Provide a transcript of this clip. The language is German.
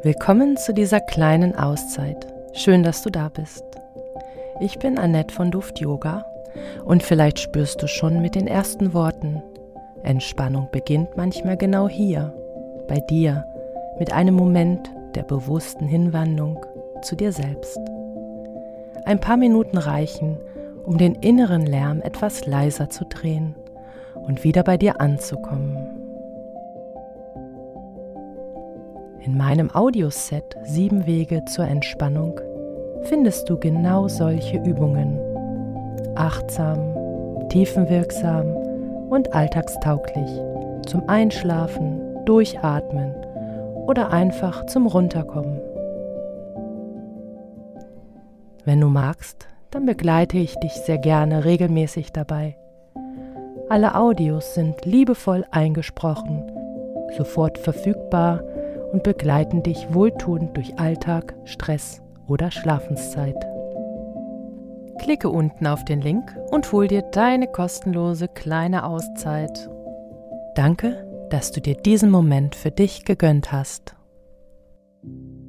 Willkommen zu dieser kleinen Auszeit. Schön, dass du da bist. Ich bin Annette von Duft Yoga und vielleicht spürst du schon mit den ersten Worten: Entspannung beginnt manchmal genau hier, bei dir, mit einem Moment der bewussten Hinwendung zu dir selbst. Ein paar Minuten reichen, um den inneren Lärm etwas leiser zu drehen und wieder bei dir anzukommen. In meinem Audioset 7 Wege zur Entspannung findest du genau solche Übungen. Achtsam, tiefenwirksam und alltagstauglich zum Einschlafen, Durchatmen oder einfach zum Runterkommen. Wenn du magst, dann begleite ich dich sehr gerne regelmäßig dabei. Alle Audios sind liebevoll eingesprochen, sofort verfügbar und begleiten dich wohltuend durch Alltag, Stress oder Schlafenszeit. Klicke unten auf den Link und hol dir deine kostenlose kleine Auszeit. Danke, dass du dir diesen Moment für dich gegönnt hast.